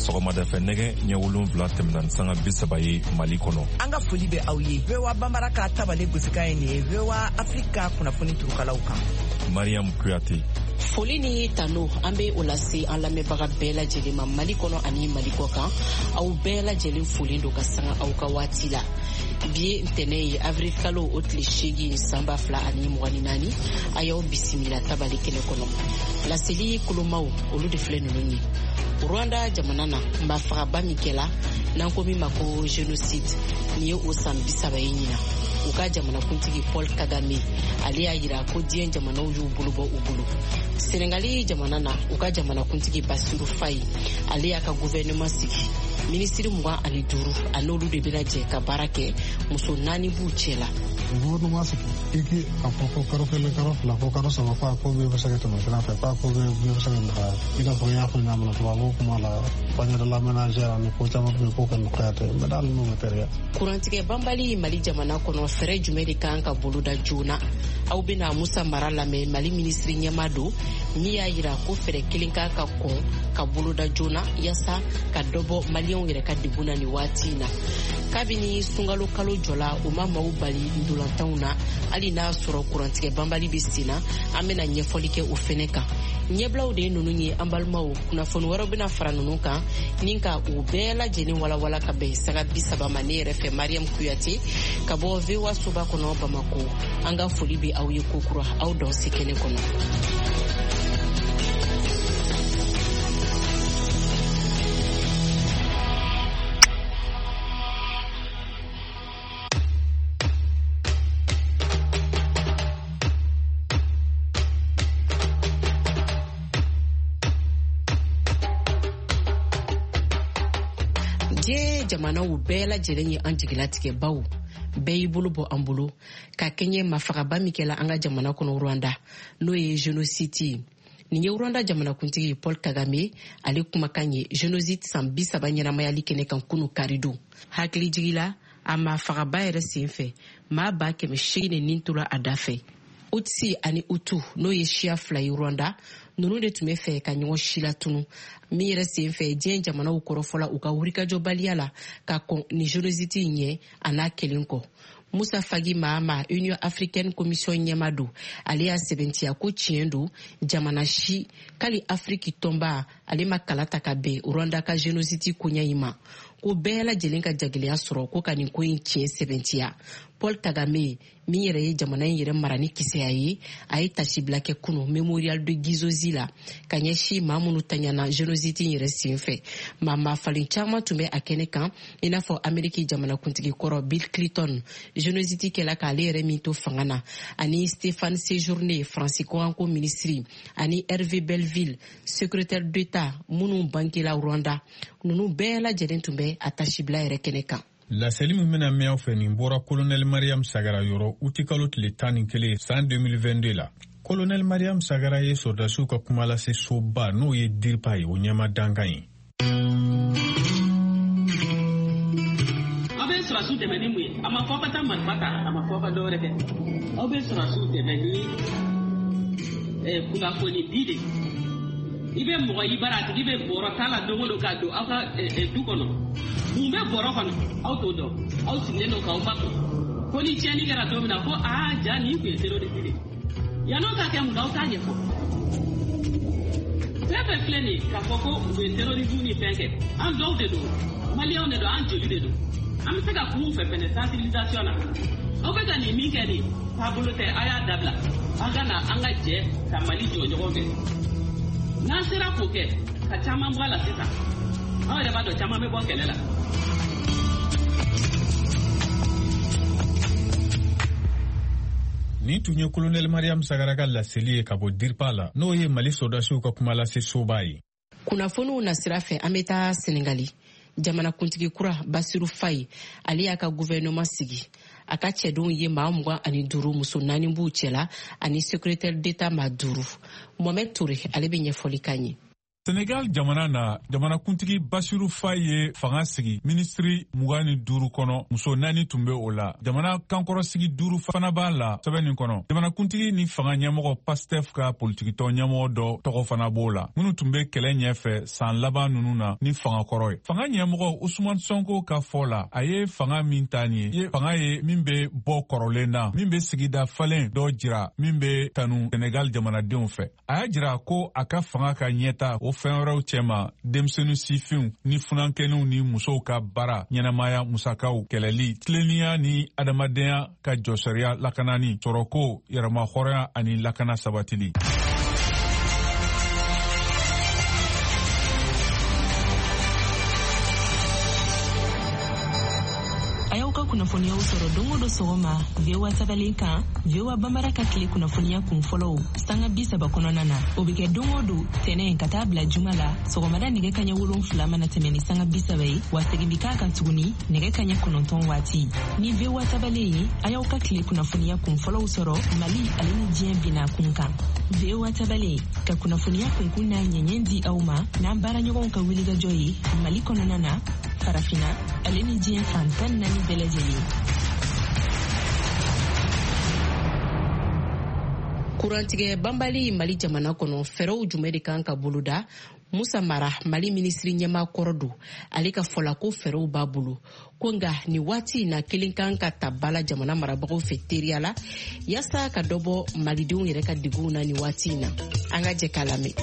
sɔgɔmada fɛ nɛgɛ ɲɛ 7 tɛmɛna sanga 30 ye Mali kɔnɔ. An ka foli bɛ aw ye. VOA Bambara ka tabale gosika ye nin ye VOA Afrika kunnafoni turukalaw kan. Mariam Kuyate. Foli ni tano an bɛ o lase an lamɛnbaga bɛɛ lajɛlen ma Mali kɔnɔ ani Mali kɔ kan. Aw bɛɛ lajɛlen folen do ka sanga aw ka waati la. Bi ntɛnɛ ye avril kalo o tile 8 san 2024 a y'aw bisimila tabale kɛnɛ kɔnɔ. Laseli kolomaw olu de filɛ ninnu ye. Rwanda jamana na mbafagaba min kɛla n'an ko min ma ko génocide ni ye o san 30 ye ɲina. U ka jamanakuntigi Paul Kagame ale y'a yira ko diɲɛ jamanaw y'u bolo bɔ u bolo. Senegali jamana na u ka jamanakuntigi Bassirou Faye ale y'a ka gouvernement sigi. Ministre 25 a n'olu de bɛna jɛ ka baara kɛ muso 4 b'u cɛ la. Gouvernement sigi iki a fɔ ko karo kelen karo fila ko karo saba ko a ko bɛ se ka tɛmɛ sira fɛ ko a ko bɛ se ka nɔgɔya i n'a fɔ n y'a fɔ ɲamina tubabu kuma la panier de l'aménagère ni ko caman bɛ ko ka nɔgɔya tɛ mɛ dal n'o matériel. Kurantigɛ banbali Mali jamana kɔnɔ fɛrɛ jumɛn de kan ka boloda joona aw bɛna Musa Mara lamɛn Mali ministre ɲɛma don min y'a yira ko fɛrɛ kelen kan ka kɔn ka boloda joona yasa ka dɔbɔ maliyɛnw yɛrɛ ka degun na ni waati in na. Kabini sunkalo kalo jɔla o ma maaw bali ndolantanw na hali n'a sɔrɔ kurantigɛ banbali bɛ sen na an bɛna ɲɛfɔli kɛ o fɛnɛ kan. Ɲɛbilaw de ye ninnu ye an balimaw kunnafoni wɛrɛw bɛna fara ninnu kan ni ka u bɛɛ lajɛlen walawala ka bɛn saga 30 ma ne yɛrɛ fɛ Mariam Kuyate ka bɔ VOA soba kɔnɔ Bamako. An ka foli bɛ aw ye kokura aw dɔn se kɛnɛ kɔnɔ. Jamanaw bɛɛ lajɛlen ye an jigilatigɛ baw bɛɛ y'i bolo bɔ an bolo ka kɛɲɛ mafagaba min kɛla an ka jamana kɔnɔ Rwanda n'o ye génocide. Nin ye Rwanda jamanakuntigi Paul Kagame ale kumakan ye génocide san 30 ɲɛnamayali kɛnɛ kan kunu karido. Hakili jigila a mafagaba yɛrɛ senfɛ maa 800 tora a da fɛ. Utsi ani Utu n'o ye siya 2 ye Rwanda ninnu de tun bɛ fɛ ka ɲɔgɔn si latunu min yɛrɛ senfɛ diɲɛ jamanaw kɔrɔfɔla u ka wulikajɔbaliya la ka kɔn ni génocide ɲɛ a n'a kelen kɔ. Musa Fagi Mahama Union Africaine Commission ɲɛma don ale y'a sɛbɛntiya ko tiɲɛ don jamana si kali Afriki tɔnba ale ma kala ta ka bɛn Rwanda ka génocide koɲɛ in ma ko bɛɛ lajɛlen ka jagɛlɛya sɔrɔ ko ka nin ko in tiɲɛ sɛbɛntiya. Paul Kagame min yɛrɛ ye jamana in yɛrɛ mara ni kisɛya ye a ye tasibila kɛ kunu Memorial de Gizozi la ka ɲɛsin maa minnu taɲana génocide yɛrɛ senfɛ. Maa falen caman tun bɛ a kɛnɛ kan i n'a fɔ Ameriki jamanakuntigi kɔrɔ Bill Clinton génocide kɛla k'ale yɛrɛ min to fanga na ani Stéphane Séjourné Francis Kouanko ministre ani Hervé Belleville secrétaire d'État minnu bankela Rwanda ninnu bɛɛ lajɛlen tun bɛ a tasibila yɛrɛ kɛnɛ kan. Laseli min bɛna mɛn aw fɛ nin bɔra Colonel Mariam Sagara yɔrɔ uti kalo tile 11 san 2022 la. Colonel Mariam Sagara ye sɔrdasiw ka kuma lase soba n'o ye DIRPA ye o ɲɛma dankan ye. Aw bɛ sɔrɔsiw dɛmɛ ni mun ye? A ma fɔ ka taa marifa ta, a ma fɔ ka dɔwɛrɛ kɛ. Aw bɛ sɔrɔsiw dɛmɛ ni kunnafoni di de. I bɛ mɔgɔ i bara a tigi bɛ bɔrɔ t'a la dogo don k'a don aw ka du kɔnɔ. Mun bɛ bɔrɔ kɔnɔ aw t'o dɔn aw sigilen don k'aw ba ko ni tiɲɛni kɛra don min na ko ja nin tun ye terroriste de yan'o ka kɛ mun aw t'a ɲɛfɔ fɛn fɛn filɛ nin ye k'a fɔ ko u ye terrorisme ni fɛn kɛ an dɔw de don maliyɛnw de don an joli de don an bɛ se ka kuma u fɛ fɛnɛ sensibilisation na aw bɛ ka nin min kɛ nin taabolo tɛ a y'a dabila an ka na an ka jɛ ka Mali jɔ ɲɔgɔn fɛ n'an sera k'o kɛ ka caman bɔ a la sisan aw yɛrɛ b'a dɔn caman bɛ bɔ kɛlɛ la. Ni tun ye Colonel Mariam Sagara ka laseli ye ka bɔ DIRPA la n'o ye Mali sɔrdasiw ka kuma lase soba ye. Kunnafoniw na sira fɛ an bɛ taa Senegali. Jamanakuntigi kura Bassirou Faye ale y'a ka gouvernement sigi. A ka cɛdenw ye maa 25 muso 4 b'u cɛla ani secrétaire d'État maa 5. Mohamed Touré ale bɛ ɲɛfɔli kan ye. Senegal jamana kuntigi Bassirou Faye fanga sigi ministri 25 kɔnɔ muso 4 tun bɛ o la. Jamana kankɔrɔ sigi 5 fana b'a la sɛbɛn nin kɔnɔ. Jamana kuntigi ni fanga ɲɛmɔgɔ Pastef ka politikitɔ ɲɛmɔgɔ dɔ tɔgɔ fana b'o la. Minnu tun bɛ kɛlɛ ɲɛfɛ san laban ninnu na ni fanga kɔrɔ ye. Fanga ɲɛmɔgɔ Ousmane Sonko ka fɔ la a ye fanga min ta nin ye. Fanga ye min bɛ bɔ kɔrɔlen na, min bɛ sigida falen dɔ jira, min bɛ tanu Senegal jamanadenw fɛ. A y'a jira ko a ka fanga ka ɲɛta o fɛn wɛrɛw cɛma denmisɛnnin sifinw ni funankɛninw ni musow ka baara ɲɛnamaya musakaw kɛlɛli tileniya ni adamadenya ka jɔsɔriya lakanani sɔrɔko yɛrɛmahɔrɔnya ani lakana sabatili. Ka kunnafoniyaw sɔrɔ don o don sɔgɔma VOA tabalen kan VOA Bambara ka tile kunnafoniya kun fɔlɔw sanga 30 kɔnɔna na o bɛ kɛ don o don tɛnɛ ka taa bila juma la sɔgɔmada nɛgɛ kaɲɛ 7 mana tɛmɛ ni sanga 30 ye wa segin bi k'a kan tuguni nɛgɛ kaɲɛ 9 waati ni VOA tabalen ye a y'aw ka tile kunnafoniya kun fɔlɔw sɔrɔ Mali ale ni diɲɛ bina kun kan VOA tabalen ka kunnafoniya kunkun n'a ɲɛɲɛ di aw ma n'an baaraɲɔgɔnw ka wulikajɔ ye Mali kɔnɔna na farafina ale ni diɲɛ fan 14 bɛɛ lajɛlen. Kurantigɛ banbali Mali jamana kɔnɔ fɛrɛw jumɛn de kan ka boloda. Musa Mara Mali ministri ɲɛma kɔrɔ don ale ka fɔla ko fɛrɛw b'a bolo ko nga ni waati na kelen kan ka ta bala jamana marabagaw fɛ teriya la yasa ka dɔbɔ malidenw yɛrɛ ka degunw na ni waati na an ka jɛ k'a lamɛn.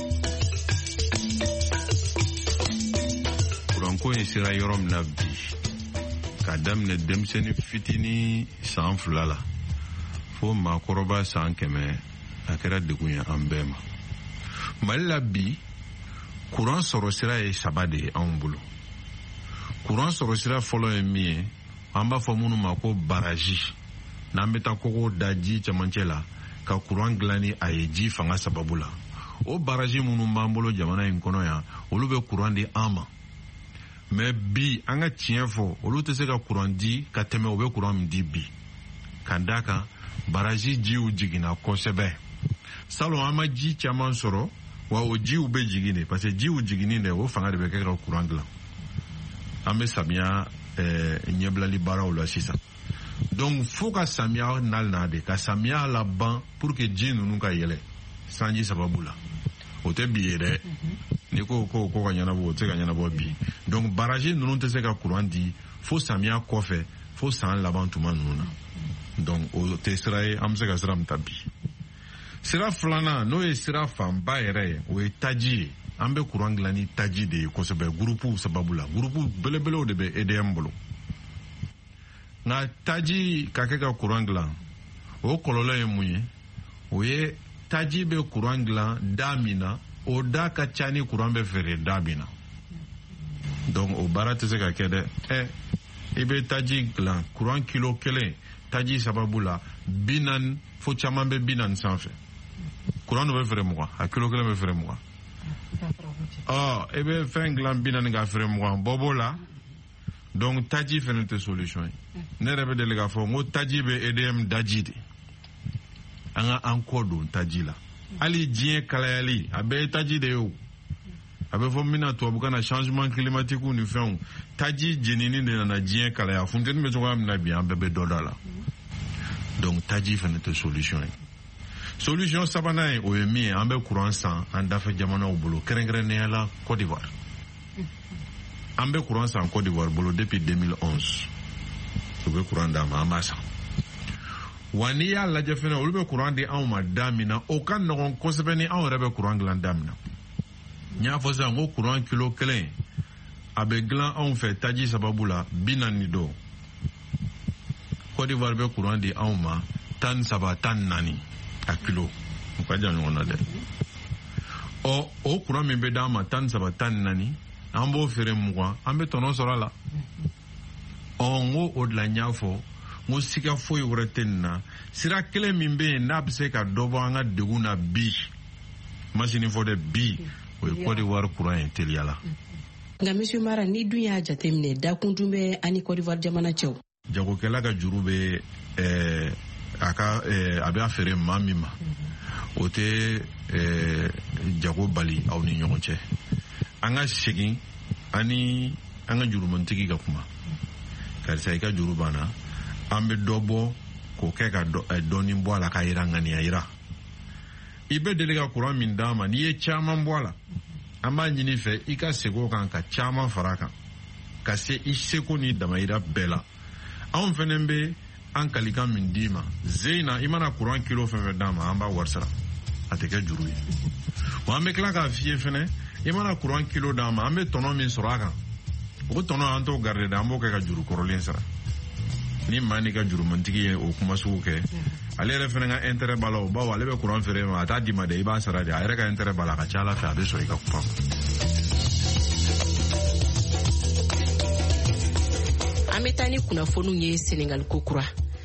Kuranko in sera yɔrɔ min na bi ka daminɛ denmisɛnnin fitini san 2 la fo maakɔrɔba san 100 a kɛra degun ye an bɛɛ ma. Mali la bi kuran sɔrɔ sira ye 3 de ye anw bolo. Kuran sɔrɔ sira fɔlɔ ye min ye an b'a fɔ minnu ma ko baraji n'an bɛ taa kogo da ji cɛmancɛ la ka kuran dilan ni a ye ji fanga sababu la. O baraji minnu b'an bolo jamana in kɔnɔ yan olu bɛ kuran di an ma. Mais bi an ka tiɲɛ fɔ olu tɛ se ka kuran di ka tɛmɛ u bɛ kuran min di bi. Ka d'a kan baraji jiw jiginna kosɛbɛ. Salon an ma ji caman sɔrɔ wa o jiw bɛ jigin de parce que jiw jiginni de o fanga de bɛ kɛ ka kuran dilan. An bɛ samiya ɲɛbilali baaraw la sisan. Donc fo ka samiya na de ka samiya laban pour que ji ninnu ka yɛlɛ sanji sababu la. O tɛ bi ye dɛ. Ni ko ka ɲɛnabɔ o tɛ ka ɲɛnabɔ bi. Donc baraji ninnu tɛ se ka kuran di fo samiya kɔfɛ fo san laban tuma ninnu na. Donc o tɛ sira ye an bɛ se ka sira min ta bi. Sira filanan n'o ye sira fanba yɛrɛ ye o ye taji ye. An bɛ kuran dilan ni taji de ye kosɛbɛ gurupuw sababu la. Gurupu belebelew de bɛ EDM bolo. Nka taji ka kɛ ka kuran dilan o kɔlɔlɔ ye mun ye? O ye taji bɛ kuran dilan da min na o da ka ca ni kuran bɛ feere da min na. Donc o baara tɛ se ka kɛ dɛ. I bɛ taji dilan kuran kilo 1 taji sababu la 40 fo caman bɛ 40 sanfɛ. Kuran bɛ feere 20 a kilo 1 bɛ feere 20. I bɛ fɛn dilan 40 ka feere 20 bɔ b'o la. Donc taji fɛnɛ tɛ solution ye. Ne yɛrɛ bɛ deli k'a fɔ n ko taji bɛ EDM daji de. An ka an kɔ don taji la. Hali diɲɛ kalayali a bɛɛ ye taji de ye o. A bɛ fɔ min na tubabukan na changement climatique ni fɛnw taji jenini de nana diɲɛ kalaya funteni bɛ cogoya min na bi an bɛɛ bɛ dɔ da la. Donc taji fɛnɛ tɛ solution ye. Solution sabanan ye o ye min ye an bɛ kuran san an dafɛ jamanaw bolo kɛrɛnkɛrɛnnenya la Côte d'Ivoire. An bɛ kuran san Côte d'Ivoire bolo depuis 2011. U bɛ kuran d'a ma an b'a san. Wa n'i y'a lajɛ fɛnɛ olu bɛ kuran di anw ma da min na o ka nɔgɔn kosɛbɛ ni anw yɛrɛ bɛ kuran dilan da min na. N y'a fɔ sisan ko kuran kilo 1 a bɛ dilan anw fɛ taji sababu la 40 don. Côte d'Ivoire bɛ kuran di anw ma 13 14 a kilo. U ka jan ɲɔgɔn na dɛ. O kuran min bɛ d'an ma 13 14 an b'o feere 20 an bɛ tɔnɔ sɔrɔ a la. N ko o de la n y'a fɔ n ko siga foyi wɛrɛ tɛ nin na sira kelen min bɛ yen n'a bɛ se ka dɔ bɔ an ka degun na bi masini fɔ dɛ bi o ye Côte d'Ivoire kuran ye teliya la. Nka Monsieur Mara ni dun y'a jateminɛ dakun dun bɛ ani Côte d'Ivoire jamana cɛw. Jagokɛla ka juru bɛ a bɛ a feere maa min ma o tɛ jago bali aw ni ɲɔgɔn cɛ an ka segin ani an ka jurumantigi ka kuma karisa i ka juru banna an bɛ dɔ bɔ k'o kɛ ka dɔɔnin bɔ a la ka yira ŋaniya yira i bɛ deli ka kuran min d'a ma n'i ye caman bɔ a la an b'a ɲini fɛ i ka segin o kan ka caman fara a kan ka se i seko ni damayira bɛɛ la anw fɛnɛ bɛ an kalikan min d'i ma zeyina i mana kuran kilo fɛn fɛn d'a ma an b'a wari sara a tɛ kɛ juru ye wa an bɛ tila k'a f'i ye fɛnɛ i mana kuran kilo d'a ma an bɛ tɔnɔ min sɔrɔ a kan o tɔnɔ an t'o garder dɛ an b'o kɛ ka juru kɔrɔlen sara ni maa n'i ka jurumantigi ye o kuma sugu kɛ ale yɛrɛ fɛnɛ ka intérêt b'a la o bawo ale bɛ kuran feere ma a t'a d'i ma dɛ i b'a sara de a yɛrɛ ka intérêt b'a la a ka ca ala fɛ a bɛ sɔn i ka kuma an bɛ taa ni kunnafoniw ye Senegal ko kura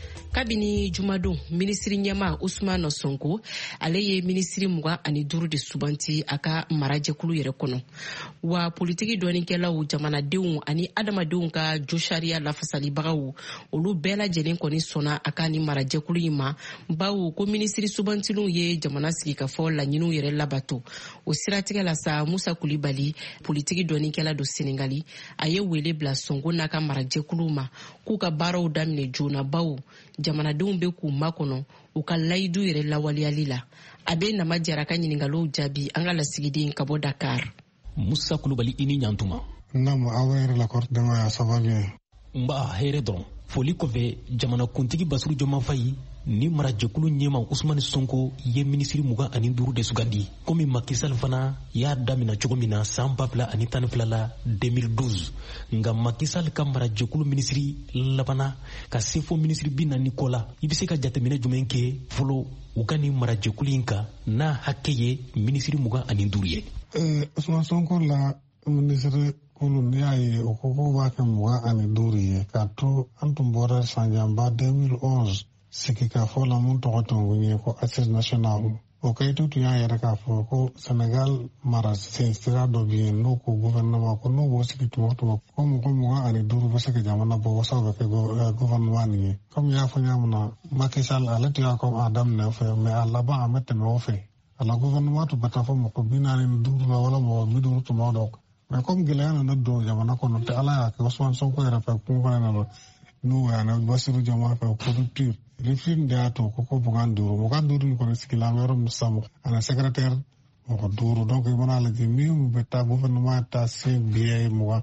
kabini jumadon minisiri ɲɛma Ousmane Sonko ale ye minisiri 25 de subanti a ka marajɛkulu yɛrɛ kɔnɔ wa politiki dɔɔnikɛlaw jamanadenw ani adamadenw ka jo sariya lafasalibagaw olu bɛɛ lajɛlen kɔni sɔnna a ka ni marajɛkulu in ma bawo ko minisiri subantilenw ye jamana sigi ka fɔ laɲiniw yɛrɛ labato o siratigɛ la sa Musa Kulibali politiki dɔɔnikɛla do Senegali a ye wele bila Sonko n'a ka marajɛkulu ma k'u ka baaraw daminɛ joona bawo jamanadenw bɛ k'u makɔnɔ u ka layidu yɛrɛ lawaleyali la a bɛ Nama Jara ka ɲininkaliw jaabi an ka lasigiden ka bɔ Dakar. Musa Kulubali i ni ɲantuma. Namu aw yɛrɛ la kɔrɔ dama ça va bien. Nba hɛrɛ dɔrɔn foli kɔfɛ jamanakuntigi Basiru Jɔnma Fayi ni marajɛkulu ɲɛma Ousmane Sonko ye minisiri 25 de sugandi komi Macky Sall fana y'a damina cogo min na san 2012 la 2012 nga Macky Sall ka marajɛkulu minisiri labana ka se fo minisiri 40 kɔ la i bɛ se ka jateminɛ jumɛn kɛ fɔlɔ u ka ni marajɛkulu in kan n'a hakɛ ye minisiri 25 ye. Ousmane Sonko la minisiri kulu ni y'a ye o ko k'o b'a kɛ 25 ye k'a to an tun bɔra sanjanba 2011 sigi k'a fɔ la mun tɔgɔ tun ye ko Assise Nationale o kayitu tun y'a yɛrɛ k'a fɔ ko Senegal mara sira dɔ bɛ yen n'o ko gouvernement ko n'o b'o sigi tuma o tuma ko mɔgɔ 25 bɛ se ka jamana bɔ wasa bɛ kɛ gouvernement nin ye komi y'a fɔ ɲa min na Macky Sall ale tun y'a ko a daminɛ fɛ mais a laban a bɛ tɛmɛ o fɛ a la gouvernement tun bɛ taa fɔ mɔgɔ 45 la wala mɔgɔ 50 tuma dɔ mais comme gɛlɛya nana don jamana kɔnɔ tɛ ala y'a kɛ Ousmane Sonko yɛrɛ fɛ kun fana nana n'o yana Basiru Jɔnma fɛ ko rupture refin de y'a to ko 25 in kɔni sigila an bɛ yɔrɔ min sisan ana secrétaire mɔgɔ 5 donc i mana lajɛ min bɛ taa gouvernement ta se biɛ mɔgɔ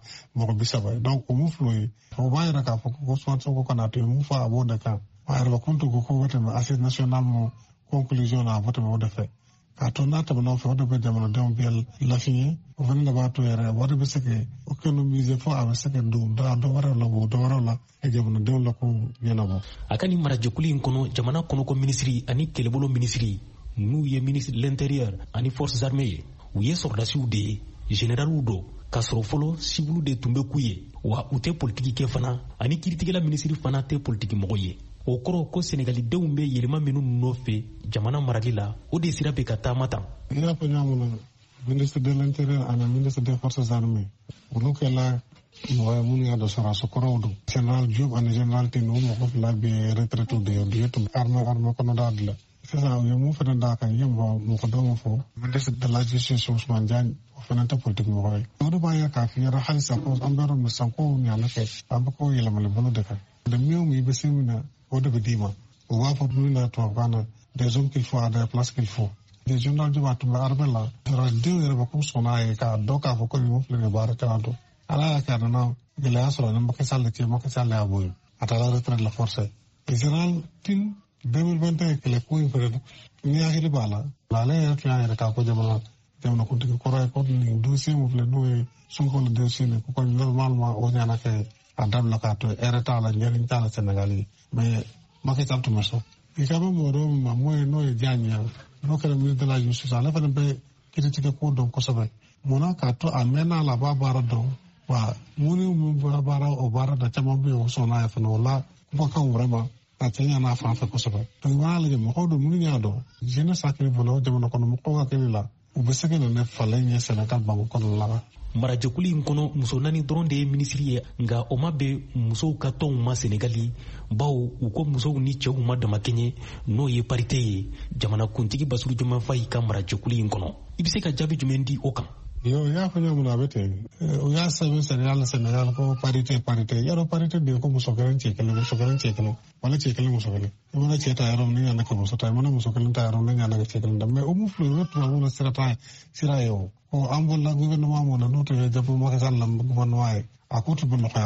30 donc o mu filo ye o b'a yɛrɛ k'a fɔ ko Ousmane Sonko kana to mu fɔ a b'o de kan a yɛrɛ kun to ko bɛ tɛmɛ Assise Nationale mo conclusion na a bɛ tɛmɛ o de fɛ k'a to n'a tɛmɛna o fɛ o de bɛ jamanadenw bɛɛ lafiɲɛ o fana de b'a to yɛrɛ o de bɛ se ka économiser fo a bɛ se ka don dɔ wɛrɛw la o dɔ wɛrɛw la jamanadenw la ko ɲɛnabɔ. A ka ni marajɛkulu in kɔnɔ jamana kɔnɔko minisiri ani kɛlɛbolo minisiri n'u ye ministre de l'intérieur ani forces armées ye u ye sɔrɔdasiw de ye généraliw do k'a sɔrɔ fɔlɔ sibiliw de tun bɛ k'u ye wa u tɛ politiki kɛ fana ani kiiritigɛla minisiri fana tɛ politiki mɔgɔ ye o kɔrɔ ko Senegalidenw bɛ yɛlɛma minnu nɔfɛ jamana marali la o de sira bɛ ka taama tan. I n'a fɔ ɲa mun na ministre de l'intérieur ani ministre des forces armées olu kɛla mɔgɔ ye minnu y'a dɔ sɔrɔ a sokɔrɔw don général Diop ani général Tine o mɔgɔ 2 bɛ retraité de ye du ye tun armée kɔnɔ d'a dilan sisan u ye mun fana d'a kan i ye mɔgɔ dɔ min fɔ ministre de la justice Ousmane Diagne o fana tɛ politique mɔgɔ ye o de b'a ye k'a f'i ɲɛna halisa ko an bɛ yɔrɔ min sisan ko ɲaamɛ kɛ an bɛ ko yɛlɛmali bolo de kan de min i bɛ se min na o de bɛ d'i ma o b'a fɔ min na tubabukan na des hommes qu'il faut à des places qu'il faut des généraux Diop a tun bɛ armée la sɔrɔdenw yɛrɛ bɛ k'u sɔnna a ye k'a dɔn k'a fɔ ko nin filɛ nin baara kɛra don ala y'a kɛ a nana gɛlɛya sɔrɔ ni Macky Sall cɛ Macky Sall y'a bɔ yen a taara retraite la force général Tine 2021 kɛlɛ ko in fɛnɛ ni hakili b'a la ale yɛrɛ tun y'a yɛrɛ k'a ko jamanakuntigi kɔrɔ ye ko nin dossier min filɛ n'o ye Sonko le dossier nin ko kɔni normalement o ɲana kɛ a dabila k'a to hɛrɛ t'a la ɲɛni t'a la Sénégal ye mais Macky Sall tun bɛ sɔn i ka bɛ mɔgɔ dɔw ma n'o ye Diagne n'o kɛra ministre de la justice ale fana bɛ critique ko dɔn kosɛbɛ munna k'a to a mɛnna la a b'a baara dɔn wa mun bɔra baara o baara da caman bɛ yen o sɔnna ye fana o la kumakan vraiment a cɛ ɲana fan fɛ kosɛbɛ donc i b'a lajɛ mɔgɔw don minnu y'a dɔn jeunesse hakili bolo jamana kɔnɔ mɔgɔw hakili la u bɛ se ka na falen ɲɛ Sénégal banko kɔnɔna la. marajɛkulu in kɔnɔ muso 4 dɔrɔn de ye minisiri ye nka o ma bɛn musow ka tɔnw ma Senegali bawo u ko musow ni cɛw ma dama kɛɲɛ n'o ye parité ye jamanakuntigi Basiru Jɔnma Fayi ka marajɛkulu in kɔnɔ i bɛ se ka jaabi jumɛn di o kan. Yo ya fa nyamu na bete ya sabe Senegal ko parité yaro parité be ko musokaran cekele wala cekele musokale mana ceta yarom ni yana ko musota mana musokale ta yarom ni yana cekele ndam o mu flu wetu wala sira yo o ambol la gouvernement mo na noto ya jabu ma ka lam gouvernement a ko to bon ko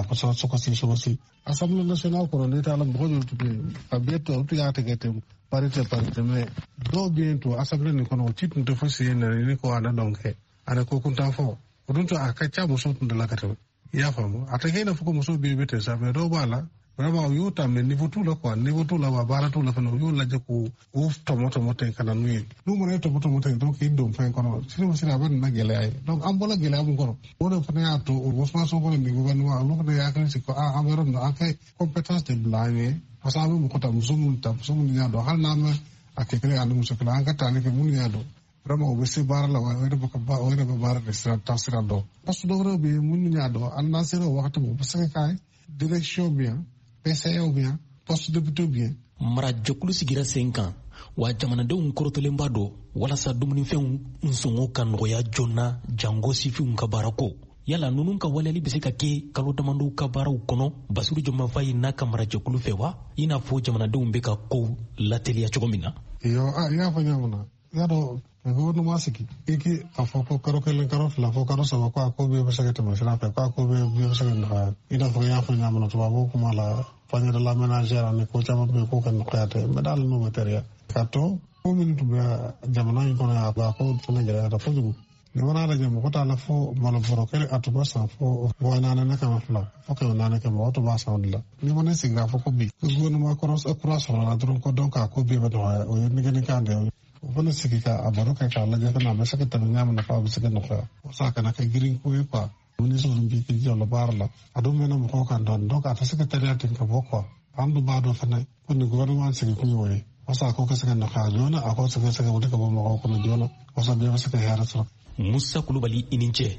si assemblée nationale ko ne ta lam ko jotu be abeto to ya tegete parité mais do bientôt assemblée ni ko no titre de fossé ni ko ana donc ana ko kunta fo odunto akacha muso tundala kata ya famu atakena fuko muso bibete sabe do bala vraiment yuta me niveau tout la wa bara tout la fa no la jaku uf tomoto moten kana nuyi nu mo ne tomoto moten donc indom fa kono sira ban na gele ay donc ambola gele am kono wodo fa ya to o fa so ko ni gouvernement lu ko ya kan ci ko amero no akay compétence de blâmer parce que mo ko tam zumun ya do hal na ma akekele anu muso kala anga tani ke mun ya do vraiment o bese bara la wa wede baka ba wede ba bara restaurant tasirando parce que do be mun nya do an nasiro waxtu bo parce que kay direction bien PCA bien poste député bien mara jokulu sigira 5 ans wa jamanadenw korotolen ba do walasa dumunifɛnw nsɔngɔ ka nɔgɔya joona jango sifinw ka baara ko yala nunun ka waleyali bɛ se ka kɛ kalo damadɔw ka baaraw kɔnɔ Basiru Jɔnma Fayi n'a ka mara jɛkulu fɛ wa i n'a fɔ jamanadenw bɛ ka kow lateliya cogo min na. Iyo y'a fɔ ɲa mun na y'a dɔn gouvernement sigi iki a fɔ ko karo kelen karo fila fo karo saba ko a ko bɛɛ bɛ se ka tɛmɛ sira fɛ ko a ko bɛɛ bɛ se ka nɔgɔya i n'a fɔ y'a fɔ ɲa mun na tubabu kuma la panier de l'aménagère ani ko caman bɛ ko ka nɔgɔya tɛ mais daal n'o matériel k'a to ko minnu tun bɛ jamana in kɔnɔ yan a ko fana gɛlɛyara kojugu ni wana lajɛ mɔgɔ t'a la fo malobɔrɔ kelen a tun bɛ san fo wa naani ne kɛmɛ fila fo kɛmɛ naani kɛmɛ o tun b'a san o de la ni ma ne sigi k'a fɔ ko bi gouvernement kura sɔrɔla la dɔrɔn ko donc a ko bɛɛ bɛ nɔgɔya o ye negenikan de ye o fana sigi ka a baro kɛ k'a lajɛ fana a bɛ se ka tɛmɛ ɲa min na fɔ a bɛ se ka nɔgɔya o sa kana kɛ girin ko ye quoi ministre bi k'i jɔ la baara la a dun mɛnna mɔgɔw kan dɔɔni donc a tɛ se ka teriya ten ka bɔ quoi an dun b'a dɔn fana ko nin gouvernement sigi kun ye o ye wasa a ko ka se ka nɔgɔya joona a ko se ka wuli ka bɔ mɔgɔw kɔnɔ joona wasa bɛɛ bɛ se ka hɛrɛ sɔrɔ. Musa Kulubali i ni ce.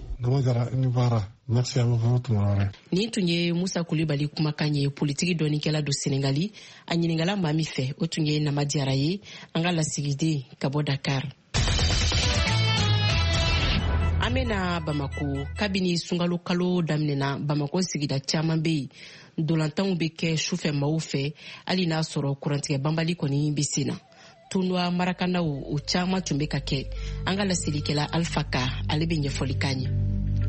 Nin tun ye Musa Kulubali kumakan ye politiki dɔɔnikɛla do Senegali a ɲiningala maa min fɛ o tun ye Nama Diarra ye an ka lasigiden ka bɔ Dakar. An bɛna Bamako kabini sunkalo kalo daminɛna Bamako sigida caman bɛ yen dolantanw bɛ kɛ sufɛ maaw fɛ hali n'a sɔrɔ kurantigɛ banbali kɔni bɛ sen na. Tunwa marakanaw o caman tun bɛ ka kɛ an ka lasilikɛla Alpha Ka ale bɛ ɲɛfɔli k'an ye.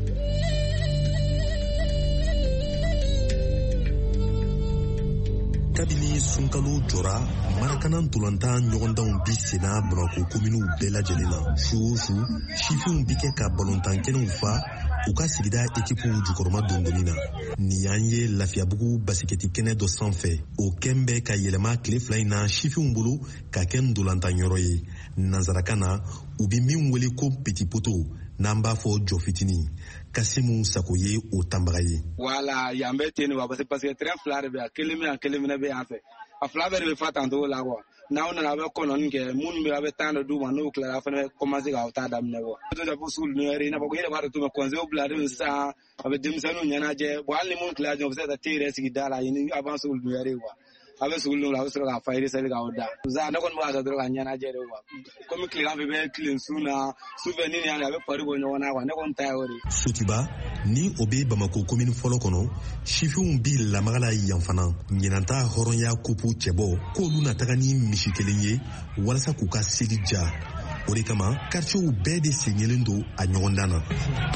Kabini sunkalo jɔra marakana ntolantan ɲɔgɔndanw bi senna Bamako kominiw bɛɛ lajɛlen na su o su sifinw bi kɛ ka balontan kɛnɛw fa u ka sigida ekipuw jukɔrɔma dondonni na nin y'an ye Lafiyabugu basikɛti kɛnɛ dɔ sanfɛ o kɛn bɛ ka yɛlɛma tile fila in na sifinw bolo ka kɛ ntolantan yɔrɔ ye nansarakan na u bi min wele ko petit poteau n'an b'a fɔ jɔ fitini Kasimu Sako ye o tanbaga ye. Wala yan bɛ ten wa parce que train fila de bɛ yan kelen bɛ yan fɛ a fila bɛɛ de bɛ fa tantogo la quoi n'aw nana a bɛ kɔnɔni kɛ minnu bɛ a bɛ temps dɔ d'u ma n'u tilara a fana bɛ commencer k'aw ta daminɛ quoi. Peut être pour sugu ninnu yɛrɛ i n'a fɔ ko i yɛrɛ b'a dɔn cogo min conseil bilalen sisan a bɛ denmisɛnninw ɲɛnajɛ bon hali ni minnu tilala u bɛ se ka te yɛrɛ sigi da la yen avant sugu ninnu yɛrɛ quoi. A bɛ sugu ninnu la a bɛ sɔrɔ k'a fa irisali k'aw da. Sisan ne kɔni bɛ ka dɔrɔn ka ɲɛnajɛ de quoi. Komi tilegan fɛ bɛ tilen su na sufɛ ni nin a bɛ pari bɔ ɲɔgɔn na quoi ne kɔni ta ye o de. Sotiba ni o bɛ Bamako komini fɔlɔ kɔnɔ sifinw bi lamaga la yan fana ɲinanta hɔrɔnya kopu cɛbɔ k'olu na taga ni misi kelen ye walasa k'u ka seli ja o de kama quartierw bɛɛ de senyɛlen don a ɲɔgɔndan na.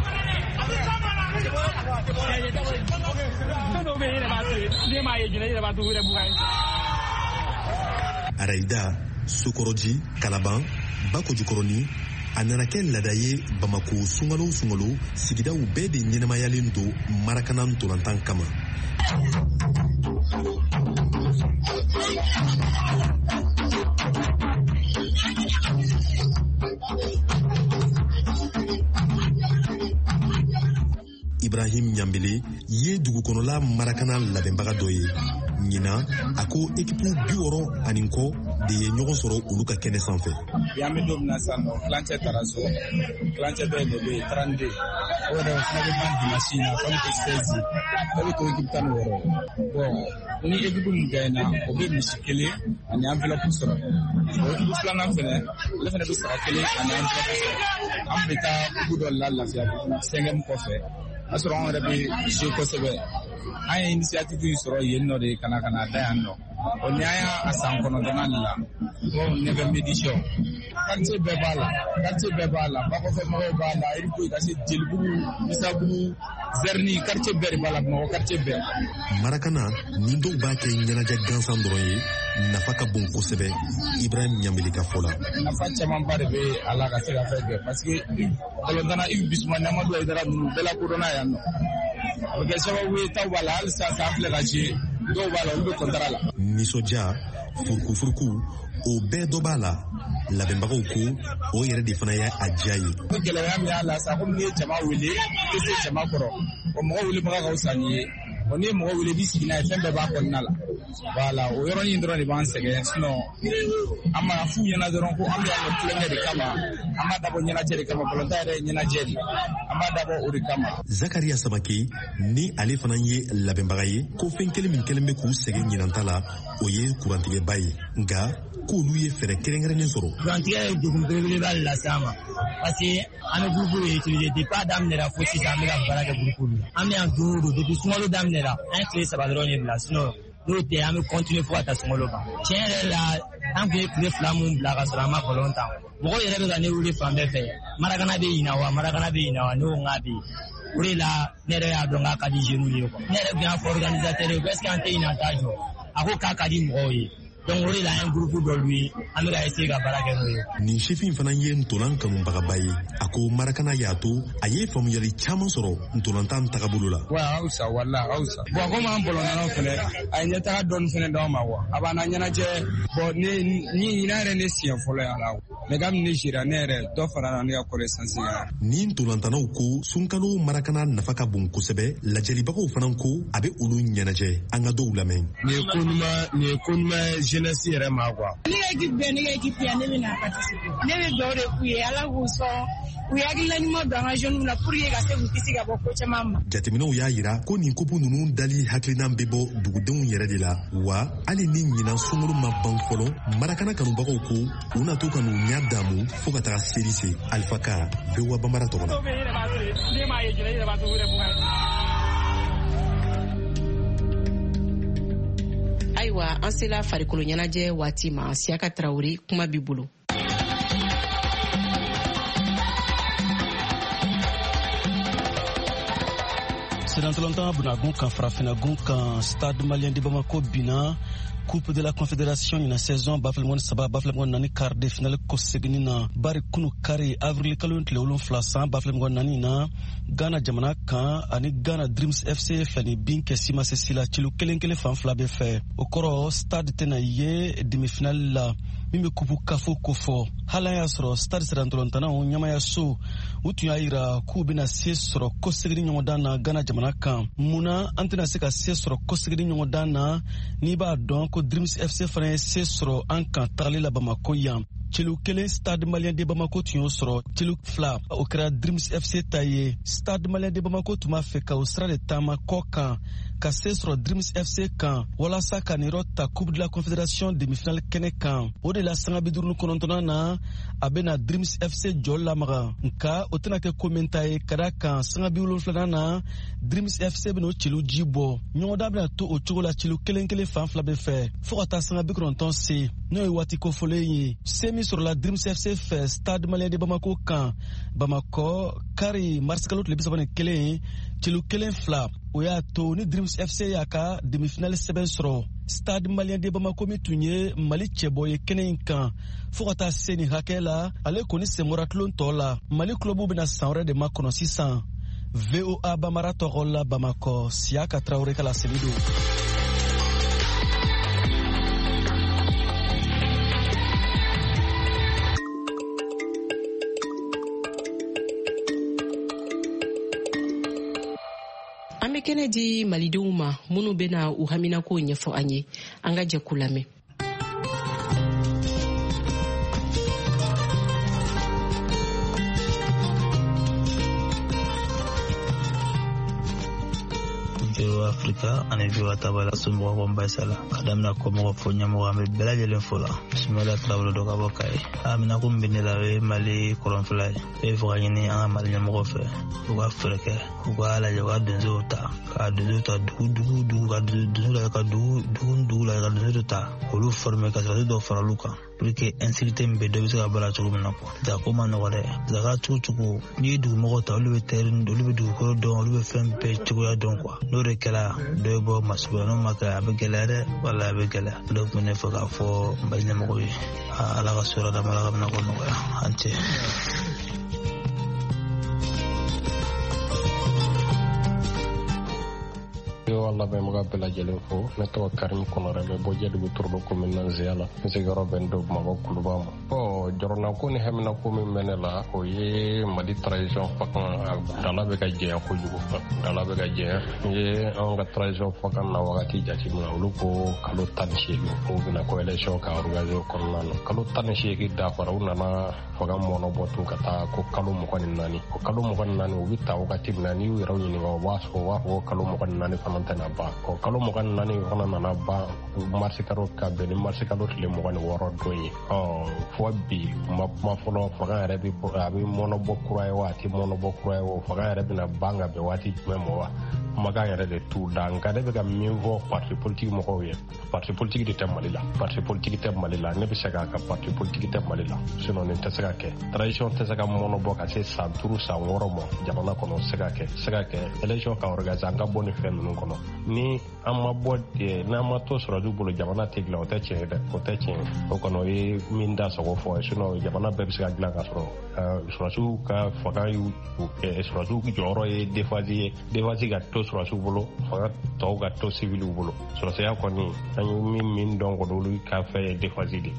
Arayida, Sokoroji, Kalaban, Bakojukɔrɔni a nana kɛ laada ye Bamako sunkalo sigidaw bɛɛ de ɲɛnamayalen don marakana ntolantan kama. Ibrahim Ɲambele ye dugukɔnɔla marakana labɛnbaga dɔ ye ɲina a ko ekipu 60 ani kɔ de ye ɲɔgɔn sɔrɔ olu ka kɛnɛ sanfɛ. Yan bɛ don min na sisan nɔ kilancɛ taara so kilancɛ dɔ de bɛ yen 32 ora fana be ban machine fana be sezi tabe ko équipe tan woro bon ni équipe mu gayna o be misikele ani enveloppe soro o équipe flana fene le fene do sara kele ani enveloppe soro am beta ku do la fiya sengem ko fe asoro on rabe je ko sebe ay initiative soro yenno de kana da yanno on yaya asan kono donani la bon never mediation quartier bebala bako fe mo bala iri ko kasi jilbu misabu zerni quartier bebala mo quartier be Marakana ni do ba ke nyanaja gansan doroye nafa ka bon kosebe Ibrahim Nyambili ka fola nafa chaman bare be ala ka se ka fe parce que kolondana ibi bisma namadu idara bela corona yanno porque sawa we tawala al sa afle ka je do bala ulu kontrala nisoja furku o bɛɛ dɔ b'a la labɛnbagaw ko o yɛrɛ de fana y'a diya ye. Ko gɛlɛya min y'a la sa ko n'i ye jama wele i tɛ se jama kɔrɔ o mɔgɔ welebaga ka fisa n'i ye o n'i ye mɔgɔ wele i b'i sigi n'a ye fɛn bɛɛ b'a kɔnɔna la voilà o yɔrɔnin dɔrɔn de b'an sɛgɛn sinon an ma f'u ɲɛna dɔrɔn ko an bɛ yan tulonkɛ de kama an b'a dabɔ ɲɛnajɛ de kama balontan yɛrɛ ye ɲɛnajɛ de an b'a dabɔ o de kama. Zakariya Sabake ni ale fana ye labɛnbaga ye ko fɛn kelen min kɛlen bɛ k'u sɛgɛn ɲinanta la o ye kurantigɛba ye nka k'olu ye fɛɛrɛ kɛrɛnkɛrɛnnen sɔrɔ. Kurantigɛ ye degun belebeleba de lase an ma parce que an bɛ groupe de utiliser depuis a daminɛra fo sisan an bɛ ka baara kɛ groupe la an bɛ yan don o don depuis sunkalo daminɛra an ye tile 3 dɔrɔn de bila sinon n'o tɛ an bɛ continuer fo ka taa sunkalo ban tiɲɛ yɛrɛ la an tun ye tile 2 mun bila ka sɔrɔ an ma ballon tan mɔgɔw yɛrɛ bɛ ka ne wele fan bɛɛ fɛ Marakana bɛ yen na wa Marakana bɛ yen na wa ne ko n k'a bɛ yen o de la ne yɛrɛ y'a dɔn k'a ka di jeunes ye quoi ne yɛrɛ tun y'a fɔ organisateur ye est ce que an tɛ ɲinɛ an t'a jɔ a ko k'a ka di mɔgɔw ye. Donc o de la an groupe dɔ lui an bɛ ka essayer ka baara kɛ n'o ye. Nin sifin fana ye ntolan kanubagaba ye a ko Marakana y'a to a ye faamuyali caman sɔrɔ ntolantan tagabolo la. Wa awusa wala awusa bon comme an bɔlɔnnaw fɛnɛ a ye ɲɛtaga dɔɔni fɛnɛ d'aw ma wa a b'an na ɲɛnajɛ bon ni yɛrɛ ne siɲɛ fɔlɔ y'a la mais comme ne jira ne yɛrɛ dɔ fara ne ka connaissance kan. Ni ntolantanaw ko sunkalo Marakana nafa ka bon kosɛbɛ lajɛlibagaw fana ko a bɛ olu ɲɛnajɛ an ka dɔw lamɛn. Nin ye ko ɲuman jeunesse yɛrɛ ma quoi. Ne ka équipe bɛ ne ka équipe yan ne bɛ na participer ne bɛ dugawu de k'u ye Ala k'u sɔn u ye hakilina ɲuman don an ka jeunes na pour que ka se k'u kisi ka bɔ ko caman ma. Jateminɛw y'a jira ko nin kupu ninnu dali hakilina bɛ bɔ dugudenw yɛrɛ de la wa hali ni ɲinan sunkalo ma ban fɔlɔ Marakana kanubagaw ko u na to ka n'u ɲɛ damu fo ka taga seli se Alpha Ka VOA Bambara tɔgɔ la. Ayiwa an sela farikolo ɲɛnajɛ waati ma Siyaka Tarawele kuma b'i bolo. Sedantolontan bunagun kan farafinagun kan Stade Malien de Bamako bina Coupe de la Confédération ina saison baflemon saba baflemon nani quart de finale ko segini na bari kunu kare avril kalon tle wolon flasan baflemon nani na Ghana jamana kan ani Ghana Dreams FC fani bin ke sima sesila cilu kelenkele fan fla be fe okoro Stade tena ye demi finale la mimi kupu kafo kofo hala ya soro Stade Sedantolontan on nyama ya so utu ya ira ku bina se soro ko segini nyoda na Ghana jamana kan muna antena se ka se soro ko segini nyoda na ni ba don ko Dreams FC fana se sɔrɔ an kan tagali la Bamako yan celu kelen Stade Malien de Bamako tun y'o sɔrɔ celu fila o kɛra Dreams FC ta ye Stade Malien de Bamako tun b'a fɛ ka o sira de taama kɔ kan ka se sɔrɔ Dreams FC kan walasa ka nin yɔrɔ ta Coupe de la Confédération demi-finale kɛnɛ kan o de la sanga 59 na a bɛna Dreams FC jɔ lamaga nka o tɛna kɛ ko min ta ye ka da kan sanga 70 na Dreams FC bɛna o celu ji bɔ ɲɔgɔndan bɛna to o cogo la celu kelen kelen fan fila bɛ fɛ fo ka taa sanga 90 se n'o ye waati kofɔlen ye semi sɔrɔla Dreams FC fɛ Stade Malien de Bamako kan Bamakɔ kari marisikalo tile 31 celu kelen fila o y'a to ni Dreams FC y'a ka demi-finale sɛbɛn sɔrɔ Stade Malien de Bamako min tun ye Mali cɛbɔ ye kɛnɛ in kan fo ka taa se nin hakɛ la ale kɔni sɛmɔra tulon tɔ la Mali kulobu bɛna san wɛrɛ de makɔnɔ sisan VOA Bambara tɔgɔ la Bamakɔ Siyaka Tarawele ka laseli don. An bɛ kɛnɛ di malidenw ma minnu bɛna u haminako ɲɛfɔ an ye an ka jɛ k'u lamɛn. VOA Africa ani VOA Tabala sumbo ko Mbaisala kadamna ko mo fo nyamo ambe belaje len fola bismillah trawlo do ka bokay amina ko mbinela we Mali kolon fulay e fo gani an Mali nyamo fe ko Africa ko ala je wa dunzota ka dunzota du ka dunzula ka du la ka dunzota ko lu forme ka sa do faraluka porque insécurité mbe do bisa bala to mun ko da ko man wala da ga tutugo ni du mo ta lu terin do lu du ko do lu fem pe tugo ya don quoi no re kala do bo masuba no maka abegelare wala abegela do mun fa ga fo mbanya mo ko ala ga sura da mala ga na ko no ante Allah be maga bela jelen fo ne to Karim Konore be bo jedu turdo ko min nan ziala se garo ben do mago kulubam o jorona ko ni hemna ko min menela o ye madi tradition fakan dala be ga je ko jugo dala be ga je ye on ga tradition fakan na wagati jati mu lu ko kalo tanshi ko bina ko election ka organizo ko nan kalo tanshi ki da fara na faga mono botu kata ko kalo mo kan nani ko kalo mo kan nani o bitta wagati nani wi rawni ni wa ko kalo mo kan nani famanta ba ko kalo mo kan nani hona na ba marché karo ka be ni marché karo le mo kan woro doyi fo bi ma folo faga re bi abi mono bokura e wati mono bokura e wo faga re bi na banga be wati memo wa maga yare de tout dans kada be ga mivo parti politique mo ko ye parti politique de tamalila parti politique de tamalila ne be saka ka parti politique de tamalila sinon ne tasaka ke tradition tasaka mono boka se santuru sa woro mo jamana kono saka ke election ka organize anga boni fen nun kono ni amma bodde na ma to soro du bolo jamana tegla o tache o kono e minda so ko fo sinon jamana be saka gla ka soro su ka faga yu e soro su joro e defazi ga to sura su bolo faga to ga to civil bolo so se ya koni anyu min don ko dolu ka fe defazide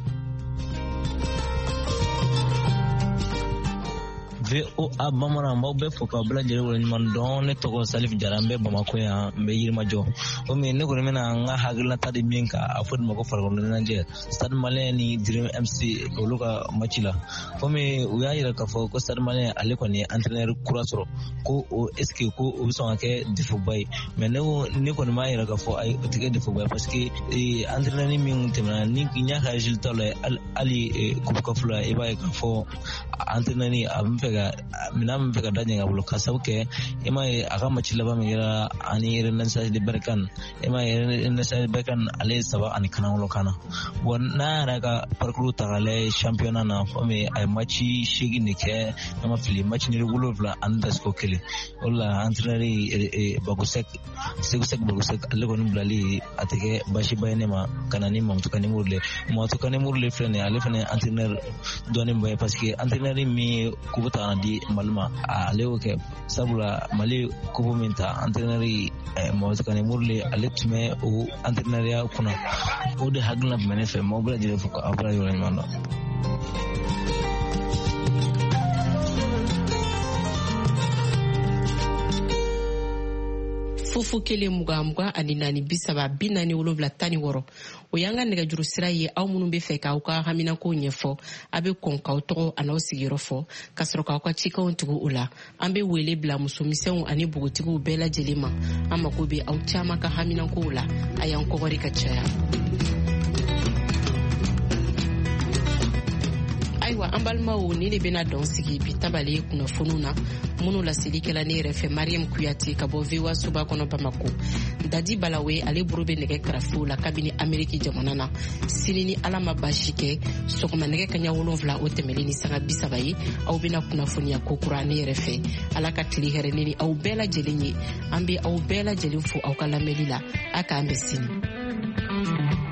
VOA Bamara mbabe foka bla jere wala man don ne to Salif Jarambe Bamako ya mbe yirma jo o me ne ko mena nga hagla tadi minka afod mako fargo na je Stade Malien ni Dream MC oluka machila o me uya yira ka fo ko Stade Malien ale ko ni entraîneur Kurasoro ko o eske ko o so ngake defo bay me ne ko ma yira ka fo ay tige defo bay parce que entraîneur ni min temna ni nya ka résultat ali ko ko fula e bay ka fo entraîneur ni amfega minam fega danya ngabulu kasauke ema akama chilaba mingira ani renan sa de berkan ema renan sa berkan ale saba ani kana lokana wonna raga parkuru tagale championnat na fome ay machi shigi nike ama fili machi ni regulo vla andasko kele wala entraîneur bagusek alle ko nimblali atike bashi bayne ma kanani mamtukani murle frene ale frene entraîneur doni boy parce que entraîneur mi kubuta di malma alewo ke sabula mali kubuminta entraîneur mamtukani murle aletme o entraîneur ya kuna o de hagna menefe mobla dire fuko abra yole mando fufu kele muga ani nani bisaba binani wolobla tani woro o yanga nega juru sira ye aw munun be fe ka ka hamina ko nyefo abe konka otogo ana osigiro fo kasro ka ka chika ontugo ula ambe wele bla musomiseu ani bugotigo bela jelima ama ko be aw chama ka hamina ko ula ayan ko gori ka chaya aiwa ambalma o ni le bena don sigi bitabale kuna fununa munu la silikela ne refe Mariam Kuyati ka bo viwa suba kono Bamako dadi balawe ale burube nege krafu la kabini Ameriki jamanana sinini alama bashike sokoma nege kanya wolonvla o temelini sanga bisabayi au bena kuna funia kokura ne refe alaka tili herenini au bela jelinyi ambi au bela jelinfu au kala melila aka ambe sini